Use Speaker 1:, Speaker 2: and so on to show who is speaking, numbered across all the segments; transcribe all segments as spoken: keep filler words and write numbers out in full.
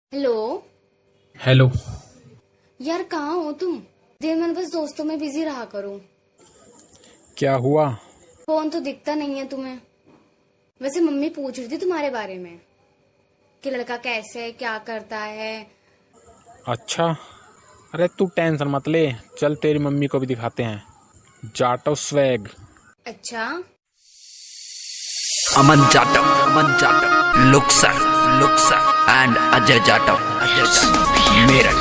Speaker 1: Hello.
Speaker 2: Hello.
Speaker 1: यार कहाँ हो तुम? दिन भर बस दोस्तों में बिजी रहा करो।
Speaker 2: क्या हुआ?
Speaker 1: फोन तो दिखता नहीं है तुम्हें। वैसे मम्मी पूछ रही थी तुम्हारे बारे में कि लड़का कैसे है, क्या करता है।
Speaker 2: अच्छा, अरे तू टेंशन मत ले, चल तेरी मम्मी को भी दिखाते हैं जाटव स्वैग।
Speaker 1: अच्छा,
Speaker 3: अमन जाटव, अमन जाटव, लुक्सर, लुक्सर एंड अजय जाटव, अजय जाटव, मेरठ।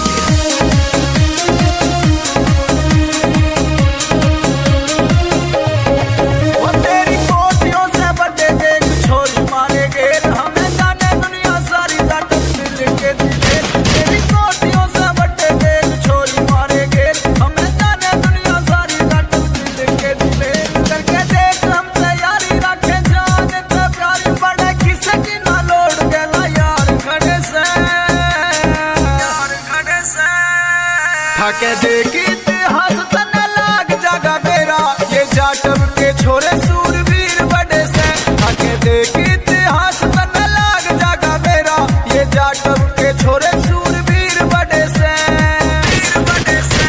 Speaker 4: के देखी इतिहास तने लाग जागा मेरा, ये जाटव के छोरे सूरवीर बड़े से। के देखी इतिहास तने लाग जागा मेरा, ये जाटव के छोरे सूरवीर बड़े से, बड़े से।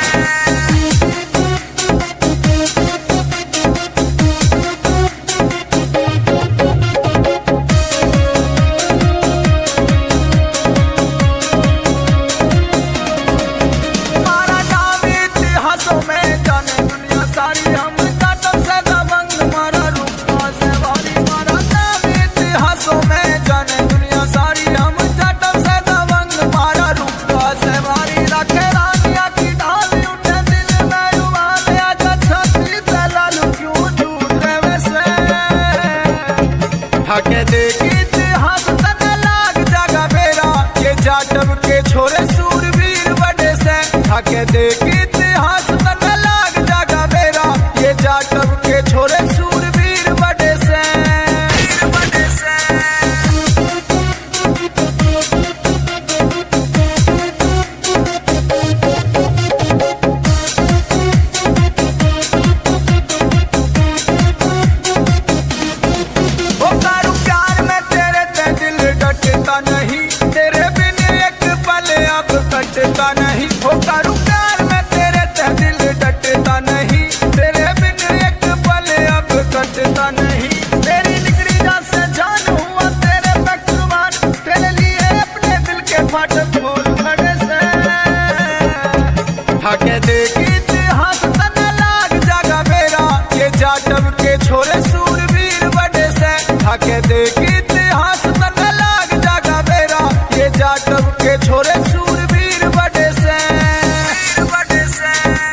Speaker 4: के देखी इतिहास तने लाग जागा मेरा, ये जाटव के छोरे सूरवीर बड़े से। के देखी इतिहास तने लाग जागा मेरा, ये जाटव के छोरे सूरवीर बड़े से, बड़े से। नहीं तेरे बिन एक पल अब कटता नहीं, हो करूं प्यार में तेरे ते दिल डटता नहीं, तेरे बिन एक पल अब कटता नहीं। तेरी निकली जान से जान हुआ तेरे पे कुर्बान, तेरे लिए अपने दिल के फाटक खोल खड़े से। के देखी इतिहास तने लाग जागा मेरा, ये जाटव के छोरे सूरवीर बड़े से। के देखी इतिहास तने लाग जागा मेरा, ये जाटव के छोरे सूरवीर बड़े से, बड़े से।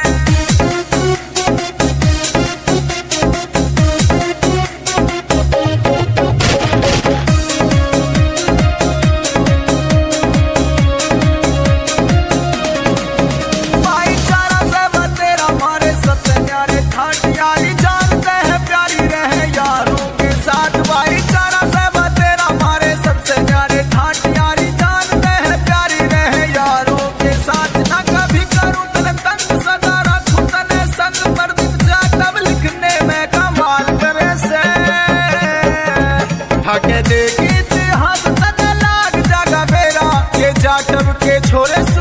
Speaker 4: भाईचारा सब तेरा मारे सबसे प्यारे ठाट यारी, जानते हैं प्यारी रहे यारों के साथ। भाईचारा सब तेरा मारे सबसे प्यारे ठाट यारी, जानते हैं प्यारी रहे यारों के साथ। ना कभी करूं तने तंग, सदा रखूं तने संग, पर दिन जाटव लिखने में कमाल करे से। के देखी इतिहास तने लाग जागा मेरा, ये जाटव के छोरे